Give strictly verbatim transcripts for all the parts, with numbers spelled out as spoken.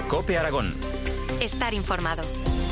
COPE Aragón. Estar informado.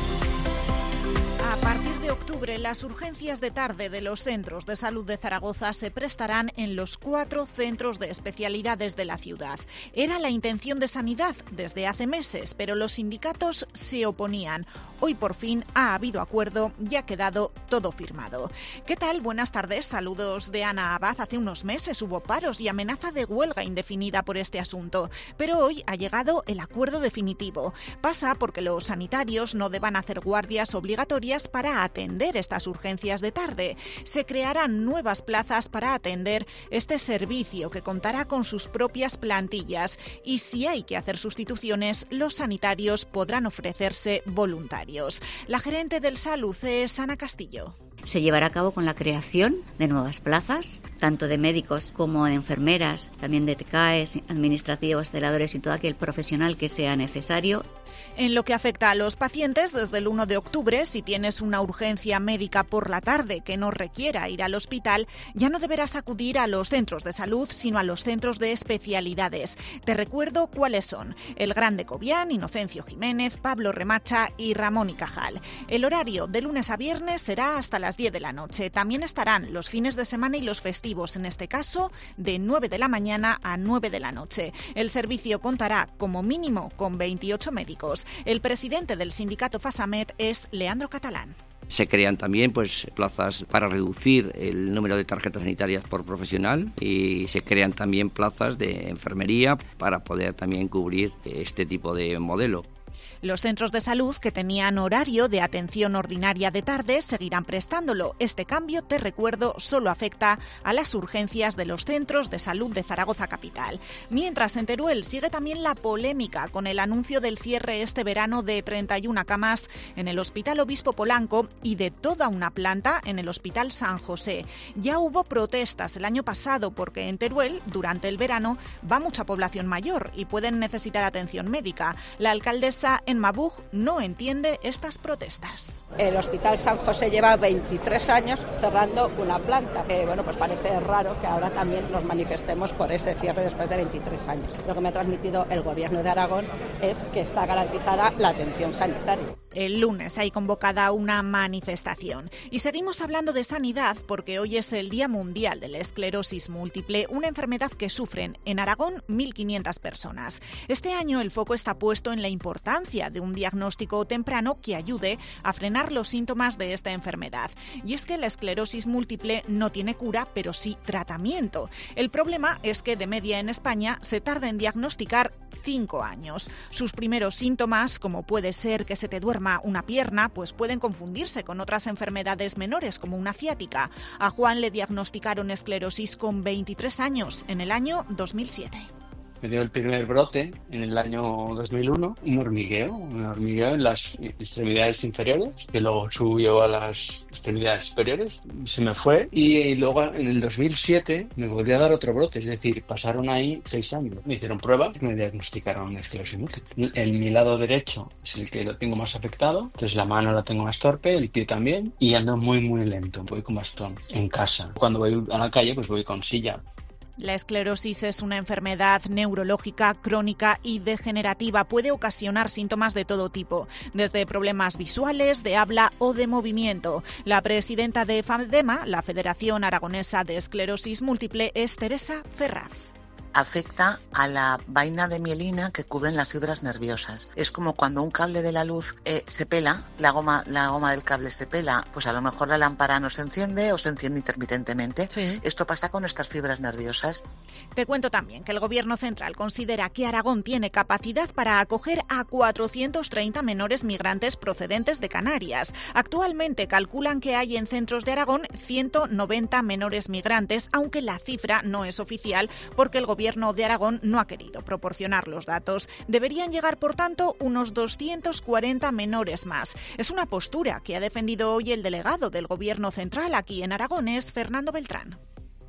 A partir de octubre, las urgencias de tarde de los centros de salud de Zaragoza se prestarán en los cuatro centros de especialidades de la ciudad. Era la intención de Sanidad desde hace meses, pero los sindicatos se oponían. Hoy por fin ha habido acuerdo y ha quedado todo firmado. ¿Qué tal? Buenas tardes. Saludos de Ana Abad. Hace unos meses hubo paros y amenaza de huelga indefinida por este asunto, pero hoy ha llegado el acuerdo definitivo. Pasa porque los sanitarios no deban hacer guardias obligatorias para atender estas urgencias de tarde. Se crearán nuevas plazas para atender este servicio que contará con sus propias plantillas y si hay que hacer sustituciones, los sanitarios podrán ofrecerse voluntarios. La gerente del Salud es Ana Castillo. Se llevará a cabo con la creación de nuevas plazas, tanto de médicos como de enfermeras, también de T C A Es, administrativos, celadores y todo aquel profesional que sea necesario. En lo que afecta a los pacientes, desde el uno de octubre, si tienes una urgencia médica por la tarde que no requiera ir al hospital, ya no deberás acudir a los centros de salud, sino a los centros de especialidades. Te recuerdo cuáles son: el Gran de Cobián, Inocencio Jiménez, Pablo Remacha y Ramón y Cajal. El horario de lunes a viernes será hasta las diez de la noche. También estarán los fines de semana y los festivos, en este caso de nueve de la mañana a nueve de la noche. El servicio contará como mínimo con veintiocho médicos. El presidente del sindicato FASAMED es Leandro Catalán. Se crean también pues plazas para reducir el número de tarjetas sanitarias por profesional y se crean también plazas de enfermería para poder también cubrir este tipo de modelo. Los centros de salud que tenían horario de atención ordinaria de tarde seguirán prestándolo. Este cambio, te recuerdo, solo afecta a las urgencias de los centros de salud de Zaragoza capital. Mientras, en Teruel sigue también la polémica con el anuncio del cierre este verano de treinta y una camas en el Hospital Obispo Polanco y de toda una planta en el Hospital San José. Ya hubo protestas el año pasado porque en Teruel, durante el verano, va mucha población mayor y pueden necesitar atención médica. La alcaldesa en Mabuj no entiende estas protestas. El Hospital San José lleva veintitrés años cerrando una planta, que bueno, pues parece raro que ahora también nos manifestemos por ese cierre después de veintitrés años. Lo que me ha transmitido el Gobierno de Aragón es que está garantizada la atención sanitaria. El lunes hay convocada una manifestación. Y seguimos hablando de sanidad porque hoy es el Día Mundial de la Esclerosis Múltiple, una enfermedad que sufren en Aragón mil quinientas personas. Este año el foco está puesto en la importancia de un diagnóstico temprano que ayude a frenar los síntomas de esta enfermedad. Y es que la esclerosis múltiple no tiene cura, pero sí tratamiento. El problema es que de media en España se tarda en diagnosticar cinco años. Sus primeros síntomas, como puede ser que se te duerma una pierna, pues pueden confundirse con otras enfermedades menores como una ciática. A Juan le diagnosticaron esclerosis con veintitrés años en el año dos mil siete. Me dio el primer brote en el año dos mil uno, un hormigueo, un hormigueo en las extremidades inferiores, que luego subió a las extremidades superiores, se me fue y luego en el dos mil siete me volvió a dar otro brote, es decir, pasaron ahí seis años. Me hicieron pruebas y me diagnosticaron esclerosis múltiple. En mi lado derecho es el que lo tengo más afectado, entonces la mano la tengo más torpe, el pie también, y ando muy muy lento, voy con bastón en casa. Cuando voy a la calle pues voy con silla. La esclerosis es una enfermedad neurológica, crónica y degenerativa. Puede ocasionar síntomas de todo tipo, desde problemas visuales, de habla o de movimiento. La presidenta de FADEMA, la Federación Aragonesa de Esclerosis Múltiple, es Teresa Ferraz. Afecta a la vaina de mielina que cubren las fibras nerviosas. Es como cuando un cable de la luz eh, se pela, la goma, la goma del cable se pela, pues a lo mejor la lámpara no se enciende o se enciende intermitentemente. Sí. Esto pasa con nuestras fibras nerviosas. Te cuento también que el Gobierno central considera que Aragón tiene capacidad para acoger a cuatrocientos treinta menores migrantes procedentes de Canarias. Actualmente calculan que hay en centros de Aragón ciento noventa menores migrantes, aunque la cifra no es oficial porque el Gobierno de Aragón no ha querido proporcionar los datos. Deberían llegar, por tanto, unos doscientos cuarenta menores más. Es una postura que ha defendido hoy el delegado del Gobierno central aquí en Aragón, es Fernando Beltrán.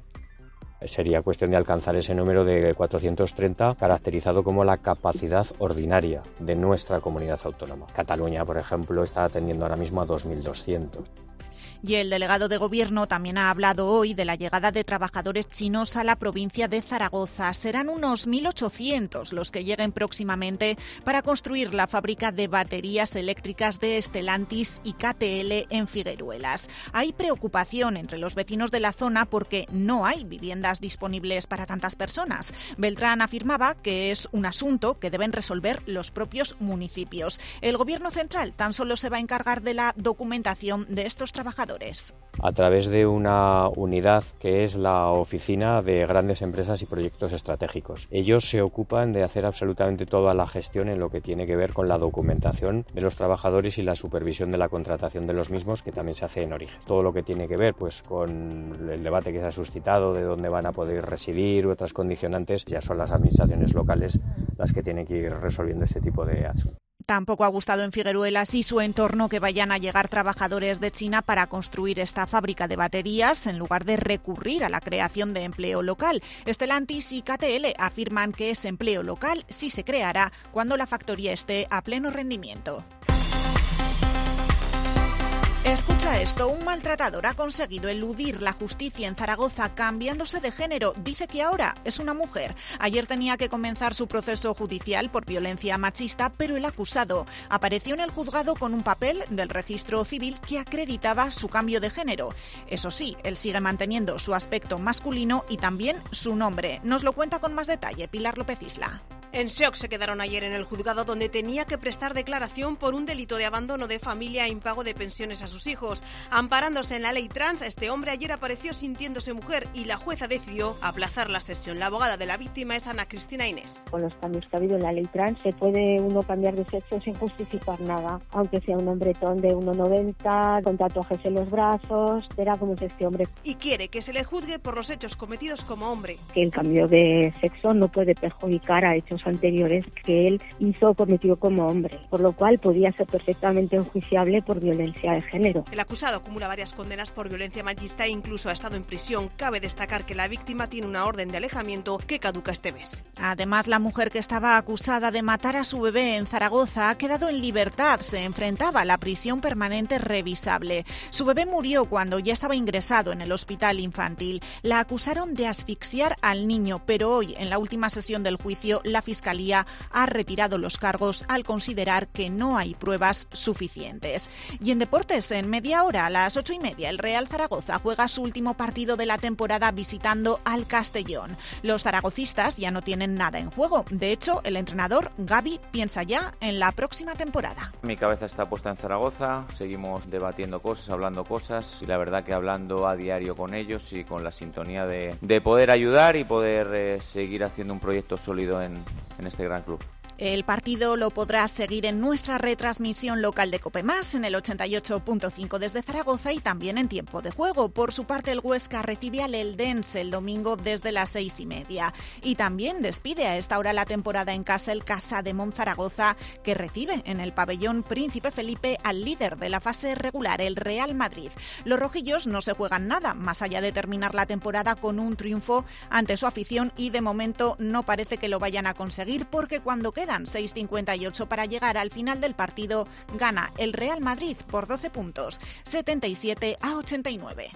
Sería cuestión de alcanzar ese número de cuatrocientos treinta, caracterizado como la capacidad ordinaria de nuestra comunidad autónoma. Cataluña, por ejemplo, está atendiendo ahora mismo a dos mil doscientos. Y el delegado de Gobierno también ha hablado hoy de la llegada de trabajadores chinos a la provincia de Zaragoza. Serán unos mil ochocientos los que lleguen próximamente para construir la fábrica de baterías eléctricas de Stellantis y K T L en Figueruelas. Hay preocupación entre los vecinos de la zona porque no hay viviendas disponibles para tantas personas. Beltrán afirmaba que es un asunto que deben resolver los propios municipios. El Gobierno central tan solo se va a encargar de la documentación de estos trabajadores. A través de una unidad que es la Oficina de Grandes Empresas y Proyectos Estratégicos. Ellos se ocupan de hacer absolutamente toda la gestión en lo que tiene que ver con la documentación de los trabajadores y la supervisión de la contratación de los mismos, que también se hace en origen. Todo lo que tiene que ver pues con el debate que se ha suscitado de dónde van a poder residir u otras condicionantes, ya son las administraciones locales las que tienen que ir resolviendo este tipo de asuntos. Tampoco ha gustado en Figueruelas y su entorno que vayan a llegar trabajadores de China para construir esta fábrica de baterías en lugar de recurrir a la creación de empleo local. Stellantis y K T L afirman que ese empleo local sí se creará cuando la factoría esté a pleno rendimiento. Escucha esto, un maltratador ha conseguido eludir la justicia en Zaragoza cambiándose de género. Dice que ahora es una mujer. Ayer tenía que comenzar su proceso judicial por violencia machista, pero el acusado apareció en el juzgado con un papel del registro civil que acreditaba su cambio de género. Eso sí, él sigue manteniendo su aspecto masculino y también su nombre. Nos lo cuenta con más detalle Pilar López Isla. En shock se quedaron ayer en el juzgado, donde tenía que prestar declaración por un delito de abandono de familia e impago de pensiones a sus hijos. Amparándose en la ley trans, este hombre ayer apareció sintiéndose mujer y la jueza decidió aplazar la sesión. La abogada de la víctima es Ana Cristina Inés. Con los cambios que ha habido en la ley trans, se puede uno cambiar de sexo sin justificar nada, aunque sea un hombretón de uno noventa, con tatuajes en los brazos, verá cómo es este hombre. Y quiere que se le juzgue por los hechos cometidos como hombre. Que el cambio de sexo no puede perjudicar a hechos anteriores que él hizo o cometió como hombre, por lo cual podía ser perfectamente enjuiciable por violencia de género. El acusado acumula varias condenas por violencia machista e incluso ha estado en prisión. Cabe destacar que la víctima tiene una orden de alejamiento que caduca este mes. Además, la mujer que estaba acusada de matar a su bebé en Zaragoza ha quedado en libertad. Se enfrentaba a la prisión permanente revisable. Su bebé murió cuando ya estaba ingresado en el hospital infantil. La acusaron de asfixiar al niño, pero hoy, en la última sesión del juicio, la Fiscalía ha retirado los cargos al considerar que no hay pruebas suficientes. Y en deportes, en media hora, a las ocho y media, el Real Zaragoza juega su último partido de la temporada visitando al Castellón. Los zaragocistas ya no tienen nada en juego. De hecho, el entrenador Gavi piensa ya en la próxima temporada. Mi cabeza está puesta en Zaragoza, seguimos debatiendo cosas, hablando cosas y la verdad que hablando a diario con ellos y con la sintonía de, de poder ayudar y poder eh, seguir haciendo un proyecto sólido en, en este gran club. El partido lo podrás seguir en nuestra retransmisión local de COPEMás en el ochenta y ocho punto cinco desde Zaragoza y también en tiempo de juego. Por su parte, el Huesca recibe al Eldense el domingo desde las seis y media. Y también despide a esta hora la temporada en casa el Casa de Monzaragoza, que recibe en el pabellón Príncipe Felipe al líder de la fase regular, el Real Madrid. Los rojillos no se juegan nada, más allá de terminar la temporada con un triunfo ante su afición y de momento no parece que lo vayan a conseguir porque cuando queda seis cincuenta y ocho para llegar al final del partido, gana el Real Madrid por doce puntos, setenta y siete a ochenta y nueve.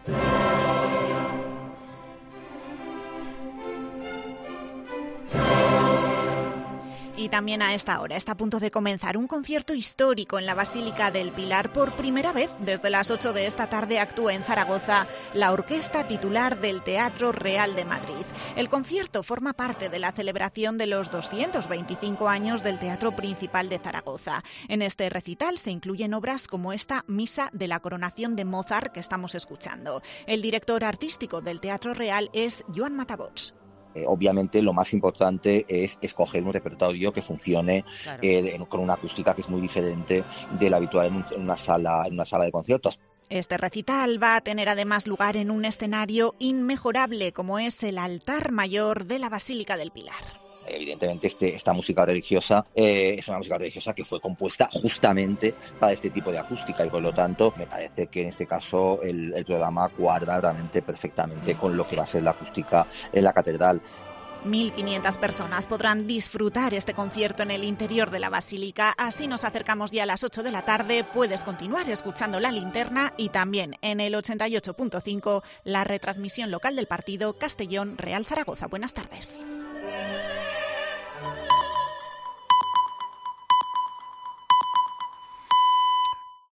Y también a esta hora está a punto de comenzar un concierto histórico en la Basílica del Pilar. Por primera vez, desde las ocho de esta tarde, actúa en Zaragoza la orquesta titular del Teatro Real de Madrid. El concierto forma parte de la celebración de los doscientos veinticinco años del Teatro Principal de Zaragoza. En este recital se incluyen obras como esta Misa de la Coronación de Mozart que estamos escuchando. El director artístico del Teatro Real es Joan Matabots. Eh, obviamente lo más importante es escoger un repertorio que funcione claro. eh, con una acústica que es muy diferente de la habitual en, un, en, una sala, en una sala de conciertos. Este recital va a tener además lugar en un escenario inmejorable como es el altar mayor de la Basílica del Pilar. Evidentemente este, esta música religiosa eh, es una música religiosa que fue compuesta justamente para este tipo de acústica y por lo tanto me parece que en este caso el, el programa cuadra realmente perfectamente con lo que va a ser la acústica en la catedral. mil quinientas personas podrán disfrutar este concierto en el interior de la Basílica. Así nos acercamos ya a las ocho de la tarde. Puedes continuar escuchando La Linterna y también en el ochenta y ocho punto cinco la retransmisión local del partido Castellón Real Zaragoza. Buenas tardes.